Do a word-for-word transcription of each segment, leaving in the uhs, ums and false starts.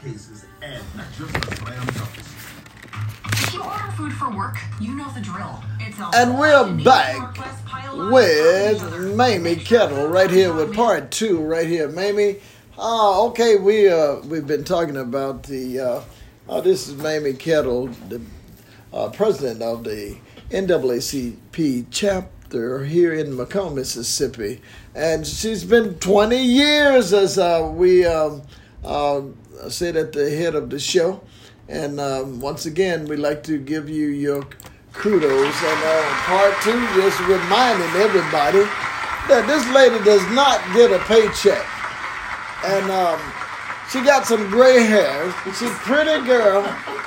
cases and not just the slam dunks. If you order food for work, you know the drill. It's a And we're back with Mamie Kettle right here with part two right here. Mamie, uh, okay, we, uh, we've been talking about the, uh, uh, this is Mamie Kettle, the uh, president of the N double A C P chapter here in Macomb, Mississippi. And she's been twenty years, as uh, we um, uh, said at the head of the show. And um, once again, we'd like to give you your kudos. And uh, part two, just reminding everybody that this lady does not get a paycheck. And um, she got some gray hair. She's a pretty girl.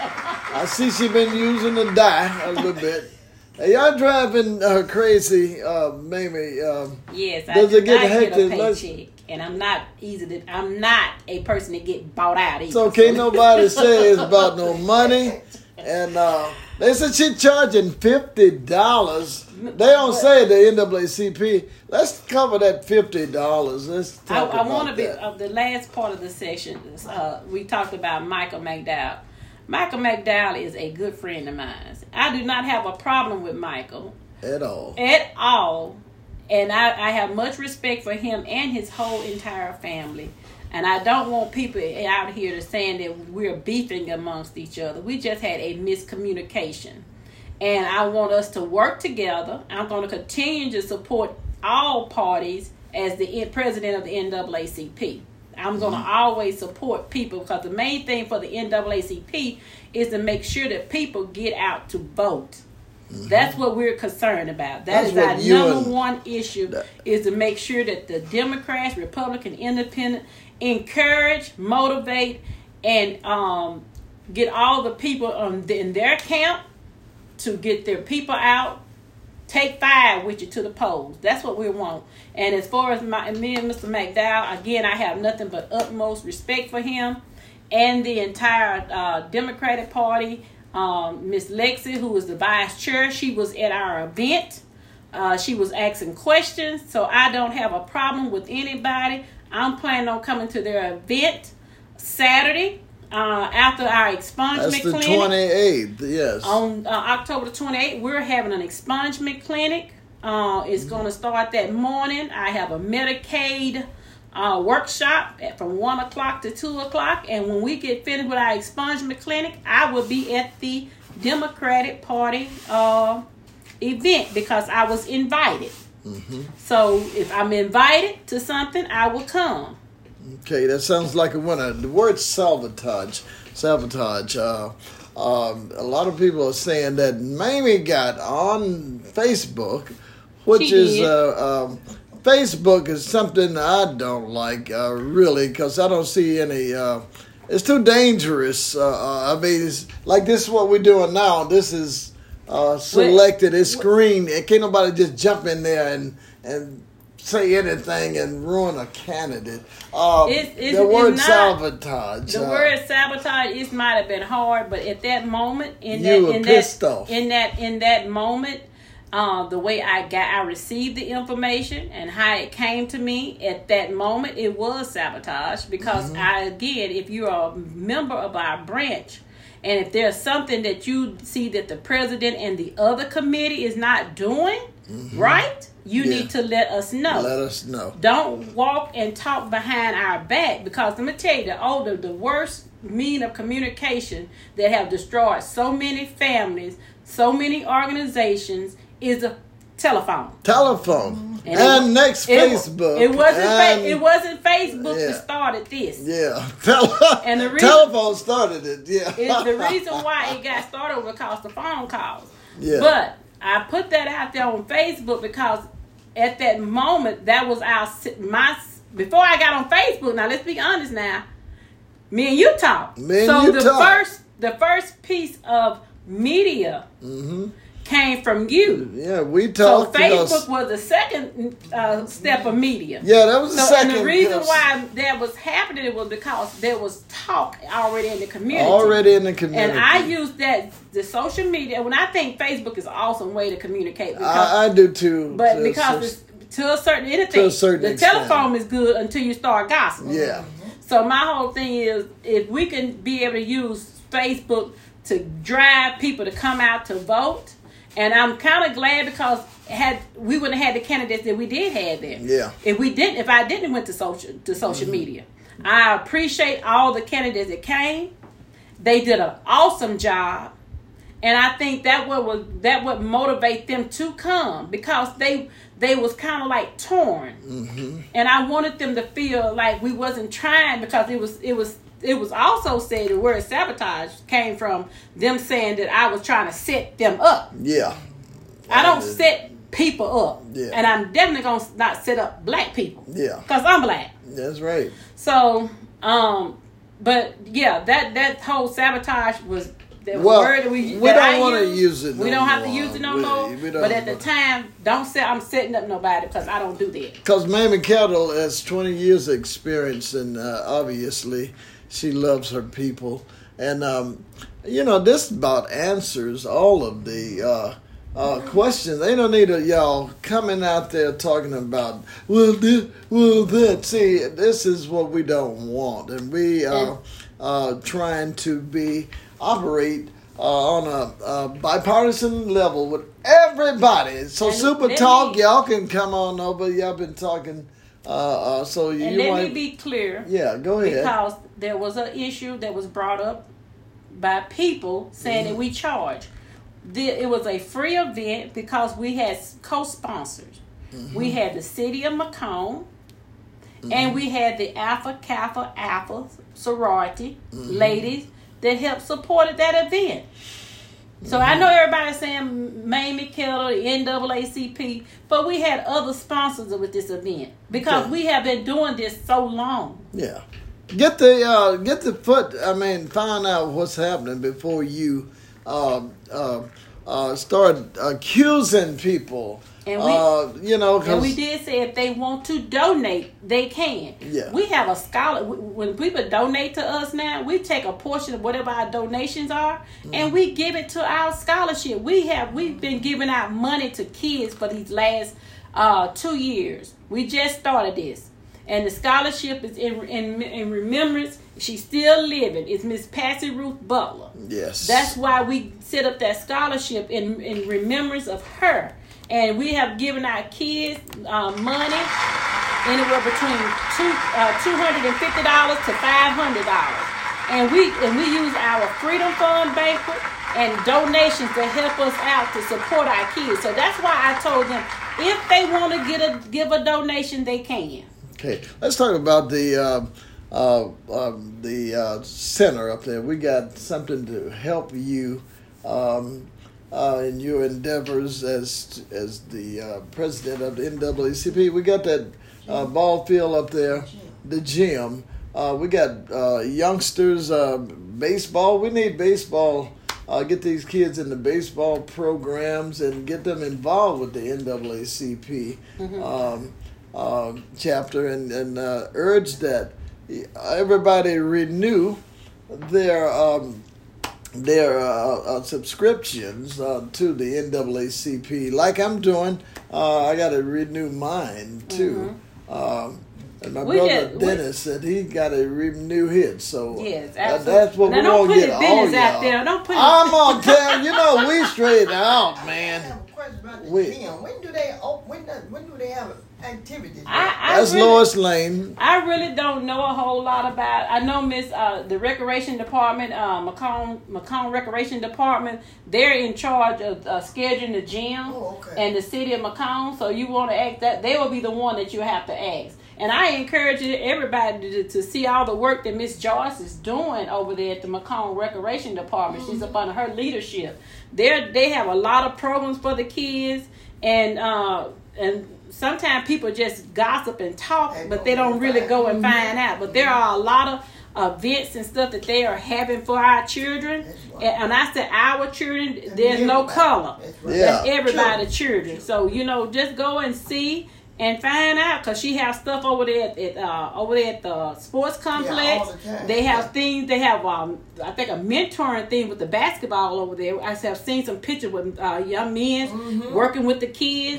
I see she been using the dye a little bit. Hey, y'all driving her crazy, uh, Mamie. Um, yes, I does do it get not hectic? get a paycheck, and I'm not easy to. I'm not a person that get bought out either. So can't nobody say it's about no money. And uh, they said she charging fifty dollars. They don't say the N double A C P. Let's cover that fifty dollars. Let's talk I, I about want to be that. of the last part of the session. Uh, we talked about Michael McDowell. Michael McDowell is a good friend of mine. I do not have a problem with Michael. At all. At all. And I, I have much respect for him and his whole entire family. And I don't want people out here to saying that we're beefing amongst each other. We just had a miscommunication. And I want us to work together. I'm going to continue to support all parties as the president of the N double A C P. I'm going to mm-hmm. always support people, because the main thing for the N double A C P is to make sure that people get out to vote. Mm-hmm. That's what we're concerned about. That That's is our number and, one issue, that, is to make sure that the Democrats, Republican, Independent encourage, motivate, and um, get all the people um, in their camp to get their people out. Take five with you to the polls. That's what we want. And as far as my, me and Mister McDowell, again, I have nothing but utmost respect for him and the entire uh, Democratic Party. Um, Miss Lexi, who was the vice chair, she was at our event. Uh, she was asking questions, so I don't have a problem with anybody. I'm planning on coming to their event Saturday. Uh, after our expungement That's the clinic. twenty-eighth, yes. On uh, October the twenty-eighth, we're having an expungement clinic. Uh, it's mm-hmm. going to start that morning. I have a Medicaid uh, workshop at, from one o'clock to two o'clock. And when we get finished with our expungement clinic, I will be at the Democratic Party uh, event because I was invited. Mm-hmm. So if I'm invited to something, I will come. Okay, that sounds like a winner. The word sabotage, sabotage. Uh, um, a lot of people are saying that Mamie got on Facebook, which she is did. uh, um, Facebook is something I don't like uh, really, because I don't see any. Uh, it's too dangerous. Uh, uh, I mean, it's like this is what we're doing now. This is uh, selected. It's screened. Can't nobody just jump in there and and. say anything and ruin a candidate. Um, it's, it's, the word it's not, sabotage. The uh, word sabotage, it might have been hard, but at that moment, in you that, were in pissed that, off. in that, in that moment, uh, the way I got, I received the information and how it came to me at that moment, it was sabotage because mm-hmm. I, again, if you're a member of our branch. And if there's something that you see that the president and the other committee is not doing mm-hmm. right, you yeah. need to let us know. Let us know. Don't walk and talk behind our back, because let me tell you, the older, the worst mean of communication that have destroyed so many families, so many organizations is a telephone. Telephone. And, and it, next it, Facebook. It wasn't. And, fa- it wasn't Facebook yeah. that started this. Yeah. Tele- and the reason, telephone started it. Yeah. It's the reason why it got started was because the phone calls. Yeah. But I put that out there on Facebook because at that moment that was our my before I got on Facebook. Now let's be honest. Now, me and you talk. Me and so you the talk. first the first piece of media. Mm-hmm. came from you. Yeah, we talked. So Facebook was the second uh, step of media. Yeah, that was the so, second. And the reason yes. why that was happening was because there was talk already in the community. Already in the community. And I use that, the social media, when I think Facebook is an awesome way to communicate. Because, I, I do too. But to because so, it's, to a certain anything, to a certain the extent. telephone is good until you start gossiping. Yeah. So my whole thing is, if we can be able to use Facebook to drive people to come out to vote, and I'm kind of glad because had we wouldn't have had the candidates that we did have there. Yeah. If we didn't, if I didn't went to social to social mm-hmm. media, I appreciate all the candidates that came. They did an awesome job, and I think that what was that would motivate them to come because they they was kind of like torn, mm-hmm. and I wanted them to feel like we wasn't trying because it was it was. It was also said the word sabotage came from them saying that I was trying to set them up. Yeah. I don't set people up. Yeah. And I'm definitely going to not set up black people. Yeah. Because I'm black. That's right. So, um, but yeah, that, that whole sabotage was the well, word that we we that don't I want to use. use it no We don't have more. to use it no we, more. We but at the time, don't say I'm setting up nobody because I don't do that. Because Mamie Kettle has twenty years of experience, and uh, obviously she loves her people. And, um, you know, this about answers all of the uh, uh, questions. They don't need a, y'all coming out there talking about, well, this, well, that. See, this is what we don't want. And we are uh, trying to be, operate uh, on a, a bipartisan level with everybody. So and Super me, Talk, y'all can come on over. Y'all been talking. Uh, uh, so you, and you let want, me be clear. Yeah, go ahead. Because there was an issue that was brought up by people saying mm-hmm. that we charge. The, it was a free event because we had co-sponsors. Mm-hmm. We had the city of Macomb, mm-hmm. and we had the Alpha Kappa Alpha sorority mm-hmm. ladies that helped supported that event. So mm-hmm. I know everybody's saying Mamie Kettle, the N double A C P, but we had other sponsors with this event because okay. we have been doing this so long. Yeah, get the uh, get the foot. I mean, find out what's happening before you uh, uh, uh, start accusing people. And we, uh, you know, and we did say if they want to donate, they can. Yeah. We have a scholar. When people donate to us now, we take a portion of whatever our donations are, mm-hmm. and we give it to our scholarship. We have we've been giving out money to kids for these last uh, two years. We just started this, and the scholarship is in in, in remembrance. She's still living. It's Miss Patsy Ruth Butler. Yes. That's why we set up that scholarship in in remembrance of her. And we have given our kids uh, money anywhere between two uh, two hundred and fifty dollars to five hundred dollars, and we and we use our Freedom Fund banquet and donations to help us out to support our kids. So that's why I told them if they want to get a give a donation, they can. Okay, let's talk about the uh, uh, um, the uh, center up there. We got something to help you. Um, Uh, in your endeavors as as the uh, president of the N double A C P. We got that uh, ball field up there, the gym. Uh, we got uh, youngsters, uh, baseball. We need baseball. Uh, get these kids in the baseball programs and get them involved with the N double A C P mm-hmm. um, uh, chapter and, and uh, urge that everybody renew their um, their uh, uh, subscriptions uh, to the N double A C P, like I'm doing. Uh, I got to renew mine too. Mm-hmm. Um, and my we brother did, Dennis we, said he got to renew his. So yes, uh, that's what now, we're gonna get all business y'all. Out there. Don't put I'm gonna tell you know we straight out, man. I have a question about the we, gym. When do they? Oh, when does, when do they have activities? I, I that's really, Lois Lane. I really don't know a whole lot about. I know Miss uh, the Recreation Department, uh, Macomb Macomb Recreation Department. They're in charge of uh, scheduling the gym oh, okay. and the city of Macomb. So you want to ask that they will be the one that you have to ask. And I encourage everybody to, to see all the work that Miss Joyce is doing over there at the Macomb Recreation Department. Mm-hmm. She's up under her leadership. They they have a lot of programs for the kids, and uh, and sometimes people just gossip and talk, but they don't really go and find out. But there are a lot of events and stuff that they are having for our children. Right. And, and I said our children, and there's everybody. No color. That's, right. yeah. That's everybody's children. So, you know, just go and see and find out, because she has stuff over there at, at uh, over there at the sports complex. Yeah, the they have yeah. things. They have um, I think a mentoring thing with the basketball over there. I have seen some pictures with uh, young men mm-hmm. working with the kids. Mm-hmm.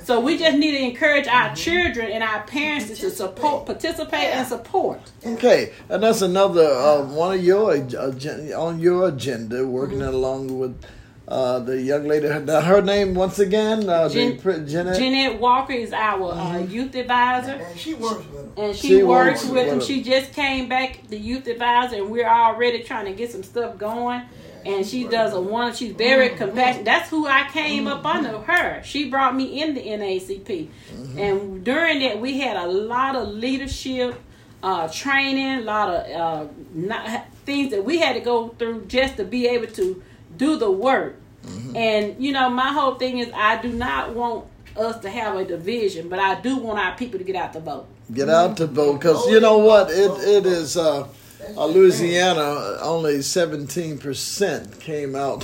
So we just need to encourage our children and our parents to support, participate, and support. Okay, and that's another uh, one of your uh, on your agenda, working mm-hmm. along with uh, the young lady. Her, her name once again, uh, Jen, the, Jeanette. Jeanette Walker is our mm-hmm. uh, youth advisor, and she works with them. And she, she works, works with with them. them. She just came back, the youth advisor, and we're already trying to get some stuff going. And she does a one. She's very compassionate. That's who I came up under her. She brought me in the N double A C P, mm-hmm. and during that we had a lot of leadership uh, training, a lot of uh, not, things that we had to go through just to be able to do the work. Mm-hmm. And you know, my whole thing is I do not want us to have a division, but I do want our people to get out to vote. Get out to vote, because you know what? It it is. Uh, Uh, Louisiana, only seventeen percent came out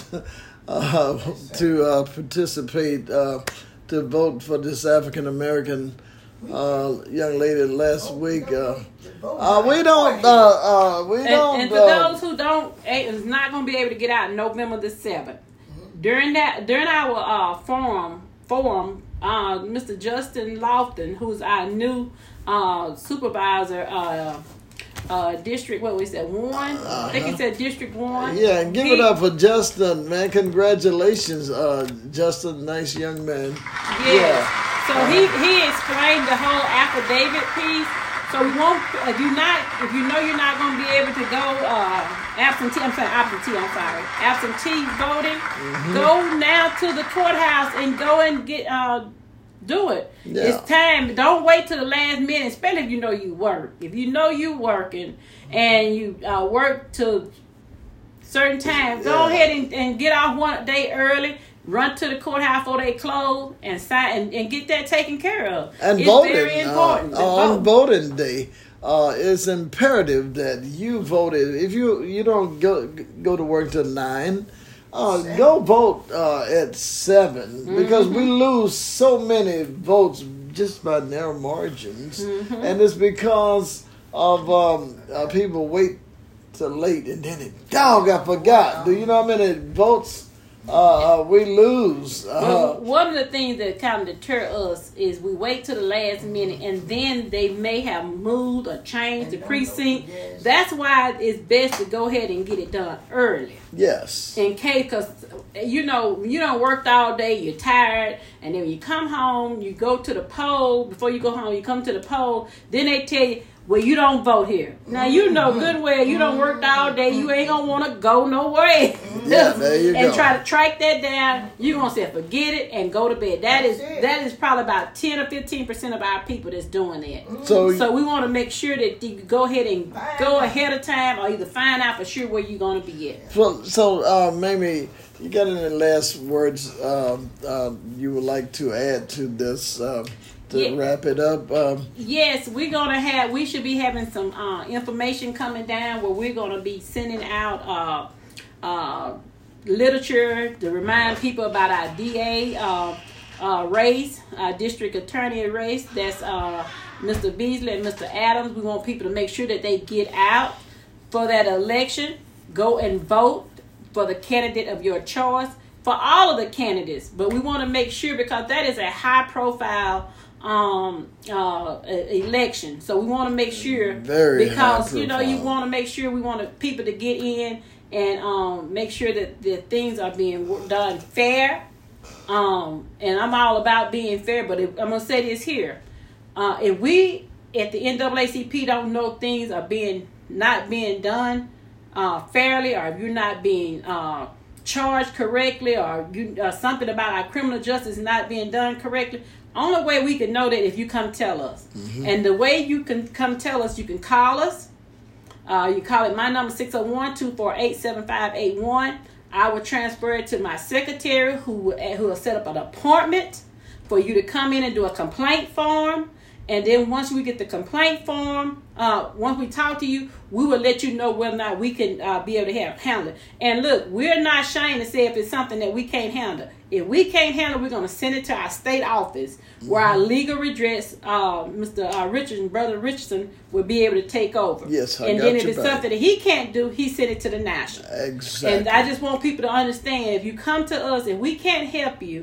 uh, to uh, participate, uh, to vote for this African American uh, young lady last week. Uh, uh, we don't, uh, uh, we and, don't. And for uh, those who don't, is not going to be able to get out November the seventh. During that, during our uh, forum, forum, uh, Mister Justin Lofton, who's our new uh, supervisor. Uh, Uh, district, what we said, one? Uh-huh. I think he said District one. Yeah, and give he, it up for Justin, man. Congratulations, uh, Justin, nice young man. Yeah. yeah. So he, he explained the whole affidavit piece. So we won't, if you not, if you know you're not going to be able to go uh, absentee, I'm sorry, absentee, I'm sorry, absentee voting, mm-hmm. go now to the courthouse and go and get, uh, do it. Yeah. It's time. Don't wait till the last minute, especially if you know you work. If you know you working and you uh, work to certain time, go yeah. ahead and, and get off one day early. Run to the courthouse before they close and sign and, and get that taken care of. And it's voting, very important. Uh, on vote. voting day, uh, it's imperative that you voted. If you you don't go go to work till nine. Uh, go vote uh, at seven, mm-hmm. because we lose so many votes just by narrow margins, mm-hmm. and it's because of um, uh, people wait till late and then it dog I forgot. Do you know how many votes uh, we lose? Uh, well, one of the things that kind of deter us is we wait till the last minute and then they may have moved or changed the precinct. That's why it's best to go ahead and get it done early. Yes. In case, because you know, you done worked all day, you're tired, and then when you come home, you go to the poll. Before you go home, you come to the poll. Then they tell you, well, you don't vote here. Now, you know good well you done worked all day. You ain't going to want to go nowhere. Yeah, there you and go. try to track that down. You're going to say, forget it and go to bed. That is that is probably about ten or fifteen percent of our people that's doing that. So, so we want to make sure that you go ahead and go ahead of time or either find out for sure where you're going to be at. So, so uh, Mamie, you got any last words um, uh, you would like to add to this uh, to yeah. wrap it up? Um, yes, we're gonna have. We should be having some uh, information coming down where we're gonna be sending out uh, uh, literature to remind people about our D A uh, uh, race, our district attorney race. That's uh, Mister Beasley and Mister Adams. We want people to make sure that they get out for that election. Go and vote for the candidate of your choice. For all of the candidates, but we want to make sure because that is a high profile um uh election, so we want to make sure Very because you know you want to make sure we want to, people to get in and um make sure that the things are being done fair, um and I'm all about being fair, but if, I'm gonna say this here, uh if we at the N double A C P don't know things are being not being done uh fairly, or if you're not being uh charged correctly, or you uh, something about our criminal justice not being done correctly, only way we can know that if you come tell us. Mm-hmm. And the way you can come tell us, you can call us. Uh, you call it my number six oh one, two four eight, seven five eight one. I will transfer it to my secretary who will, who will set up an appointment for you to come in and do a complaint form. And then once we get the complaint form, uh, once we talk to you, we will let you know whether or not we can uh, be able to have, handle it. And look, we're not ashamed to say if it's something that we can't handle. If we can't handle, we're going to send it to our state office, mm-hmm. where our legal redress, uh, Mister Uh, Richardson, Brother Richardson, will be able to take over. Yes, I And got then if you it's back. something that he can't do, he send it to the national. Exactly. And I just want people to understand, if you come to us and we can't help you,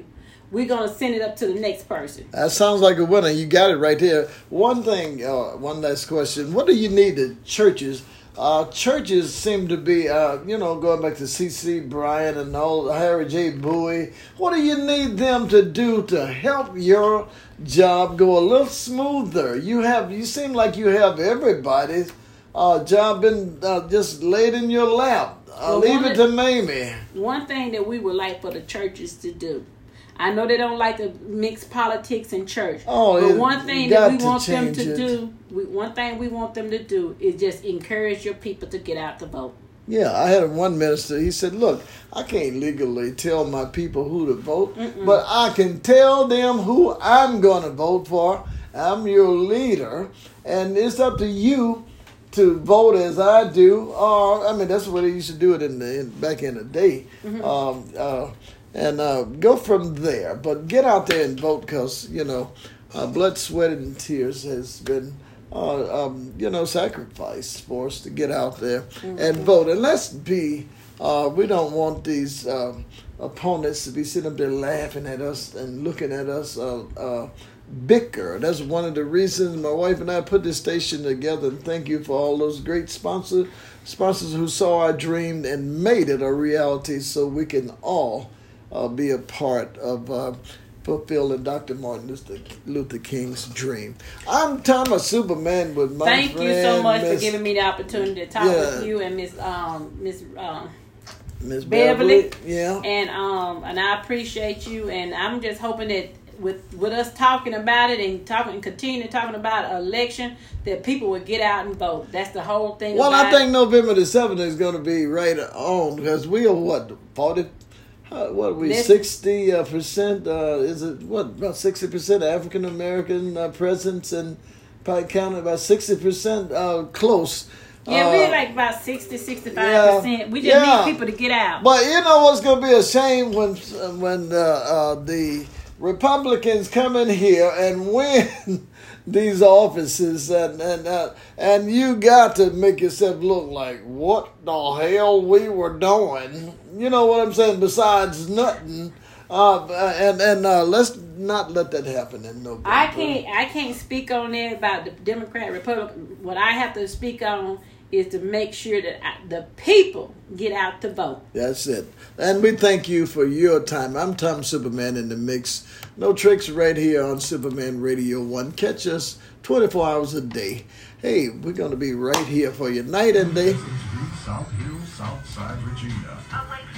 we're going to send it up to the next person. That sounds like a winner. You got it right there. One thing, uh, one last question. What do you need the churches? Uh, churches seem to be, uh, you know, going back to C C Bryant and all, Harry J. Bowie. What do you need them to do to help your job go a little smoother? You have, you seem like you have everybody's uh, job been uh, just laid in your lap. I'll Well, leave one it to Mamie. One thing that we would like for the churches to do. I know they don't like to mix politics in church. Oh, but it- one thing you that got we to want them change to it. do, we, one thing we want them to do is just encourage your people to get out to vote. Yeah, I had one minister. He said, "Look, I can't legally tell my people who to vote, but I can tell them who I'm going to vote for. I'm your leader, and it's up to you to vote as I do." Or I mean, that's the way they used to do it in the in, back in the day. Um, uh, and uh, go from there. But get out there and vote, because you know, uh, blood, sweat, and tears has been. Uh, um, you know, sacrifice for us to get out there and vote. And let's be, uh, we don't want these um, opponents to be sitting up there laughing at us and looking at us uh, uh, bicker. That's one of the reasons my wife and I put this station together. And thank you for all those great sponsors, sponsors who saw our dream and made it a reality, so we can all uh, be a part of uh, fulfilling Doctor Martin Luther King's dream. I'm Thomas Superman with my Thank friend, you so much Miss, for giving me the opportunity to talk Yeah. with you and Miss um Miss um Miss Beverly. Beverly. Yeah. And um and I appreciate you, and I'm just hoping that with with us talking about it and talking and continue talking about election, that people would get out and vote. That's the whole thing. Well, about I think November the seventh is going to be right on, because we are what forty. Uh, what are we, This- sixty uh, percent? Uh, is it what about sixty percent African American uh, presence, and probably counting about sixty percent uh, close. Yeah, uh, we're like about sixty, sixty-five yeah, percent. We just yeah. need people to get out. But you know what's going to be a shame when when uh, uh, the Republicans come in here and win these offices, and and uh, and you got to make yourself look like what the hell we were doing. You know what I'm saying? Besides nothing, uh, and and uh, let's not let that happen in November. I can't I can't speak on that about the Democrat Republican. What I have to speak on is to make sure that I, the people get out to vote. That's it. And we thank you for your time. I'm Tom Superman in the mix. No tricks right here on Superman Radio one. Catch us twenty-four hours a day. Hey, we're going to be right here for you night and day. South Hill, Southside Regina. I'd like